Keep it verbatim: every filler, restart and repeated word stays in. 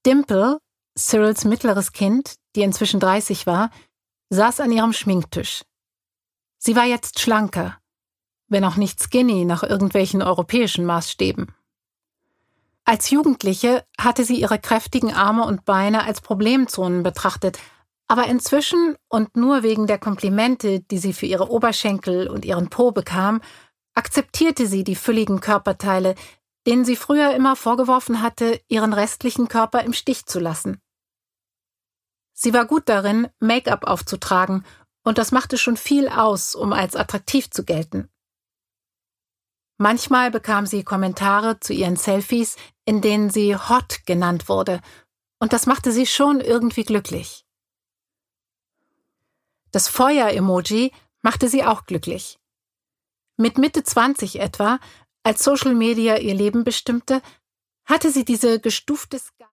Dimple, Cyrills mittleres Kind, die inzwischen dreißig war, saß an ihrem Schminktisch. Sie war jetzt schlanker, wenn auch nicht skinny nach irgendwelchen europäischen Maßstäben. Als Jugendliche hatte sie ihre kräftigen Arme und Beine als Problemzonen betrachtet, aber inzwischen und nur wegen der Komplimente, die sie für ihre Oberschenkel und ihren Po bekam, akzeptierte sie die fülligen Körperteile, denen sie früher immer vorgeworfen hatte, ihren restlichen Körper im Stich zu lassen. Sie war gut darin, Make-up aufzutragen, und das machte schon viel aus, um als attraktiv zu gelten. Manchmal bekam sie Kommentare zu ihren Selfies, in denen sie hot genannt wurde, und das machte sie schon irgendwie glücklich. Das Feuer-Emoji machte sie auch glücklich. Mit Mitte zwanzig etwa, als Social Media ihr Leben bestimmte, hatte sie diese gestufte